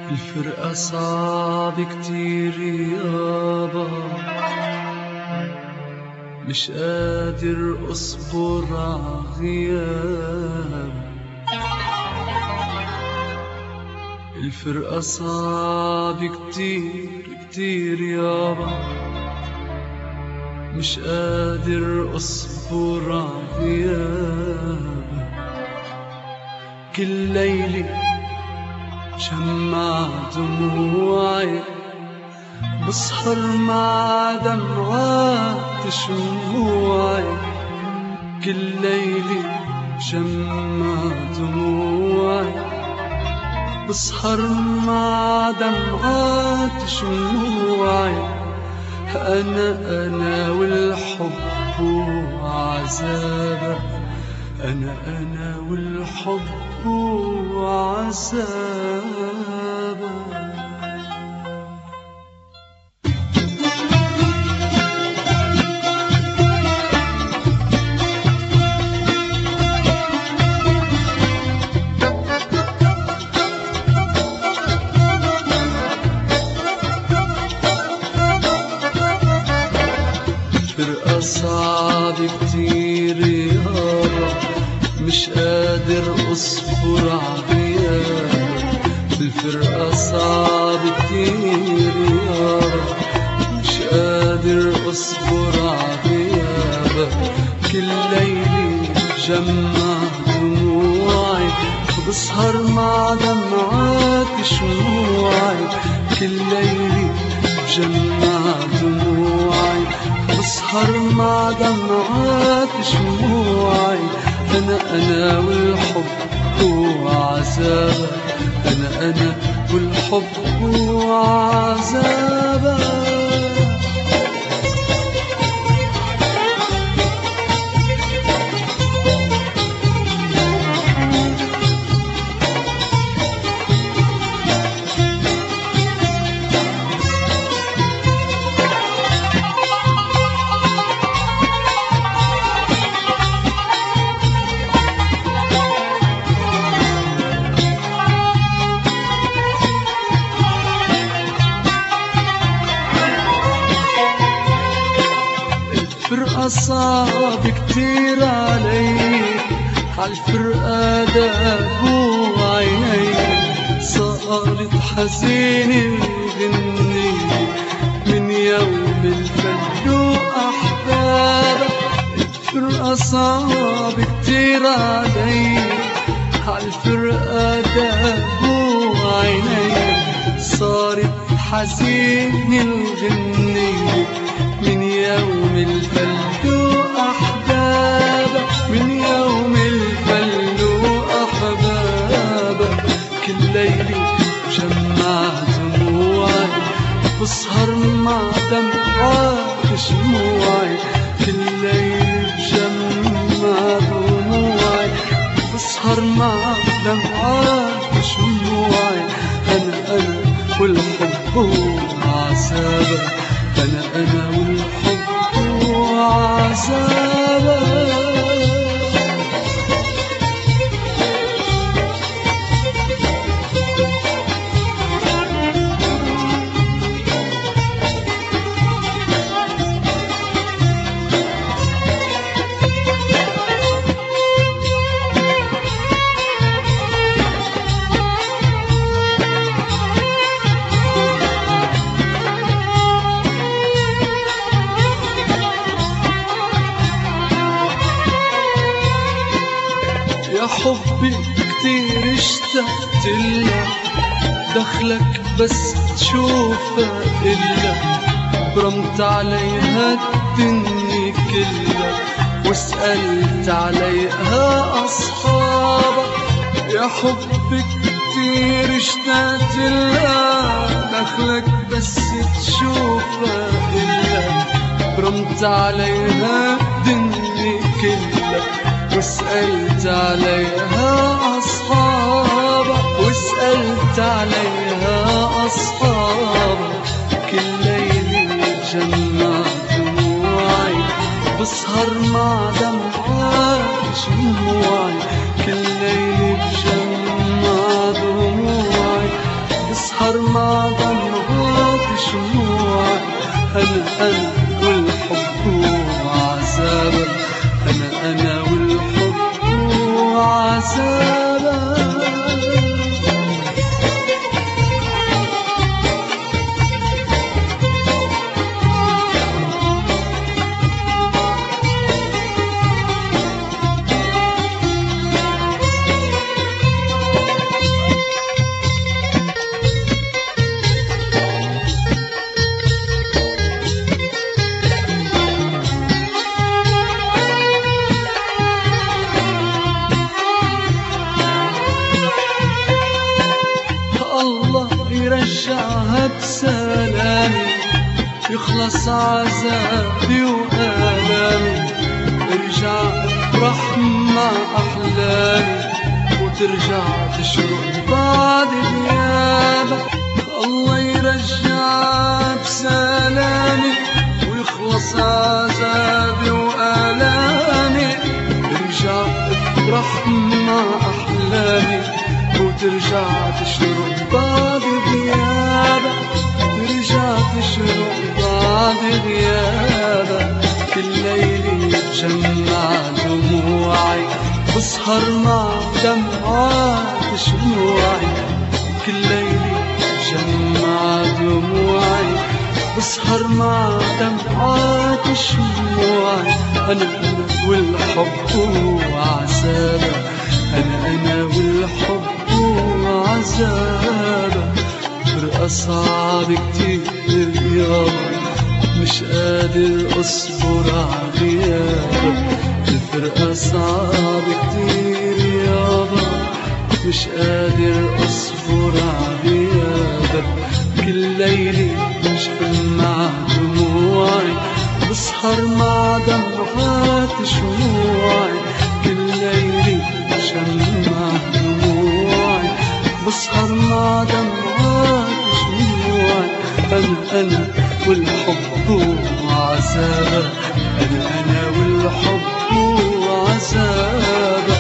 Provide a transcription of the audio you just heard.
الفرقة صعب كتير يابا، مش قادر اصبر عغياب. الفرقة صعب كتير كتير يابا، مش قادر اصبر عغياب. كل ليلة شمع دموعي، بسهر مع دمعات شموعي. كل ليلة شمع دموعي، بسهر مع دمعات شموعي. أنا والحب وعذابه، أنا والحب وعذابه. الفرقة صعب كتير يابا، مش قادر اصبر عغياب. الفرقة صعب كتير يابا، مش قادر اصبر عغياب. كل ليلة جمع دموعي، بسهر مع دمعات شموعي. كل ليلة جمع دموعي، بسهر مع دمعات شموعي. أنا والحب وعذابه، أنا والحب وعذابه. الفرقة صعب كتير علي، عالفرقة دابوا عيني. صارت حزين الغنية من يوم الفلو أحبابك. الفرقة صعب كتير علي، عالفرقة دابوا عيني. صارت حزين الغنية من يوم الفلو أحبابك، من يوم الفلو أحبابك. كل ليلة جمع دموعي، بسهر مع دمعات شموعي. كل ليلة جمع دموعي، بسهر مع دمعات شموعي. أنا والحب وعذابه، أنا والحب وعذابه. يا حبي كتير اشتقت لك، دخلك بس تشوفها إلا برمت عليها الدنيا كلها، وسألت عليها أصحابك. يا حبي كتير اشتقت لك، دخلك بس تشوفها إلا برمت عليها الدنيا كلها، وسألت عليها أصحابك. وسألت عليها أصحابك. كل ليلة جمع دموعي، بسهر مع دمعات شموعي. كل ليلة بجمع دموعي، بسهر يرجعها بسلامي، يخلص عذابي وآلامي، ارجع افرح مع أحلامي، وترجع تشرق بعد غيابك. الله يرجعها بسلامي، ويخلص عذابي وآلامي، ارجع افرح مع أحلامي، وترجع تشرق بعد غيابك، ترجع تشرق بعد غيابك. كل ليلة بجمع دموعي، بسهر مع دمعات شموعي، كل ليلة بجمع دموعي، بسهر مع دمعات شموعي. أنا والحب وعذابك، أنا والحب وعذابك. فرقة صعب كتير يابا، مش قادر أصبر عغيابك. الفرقة صعب كتير يابا، مش قادر أصبر عغيابك. كل ليلة بجمع دموعي، بسهر مع دمعات شموعي، كل ليلة بجمع دموعي، بسهر مع دمعات شموعي. أنا والحب وعذابك، أنا والحب وعذابك.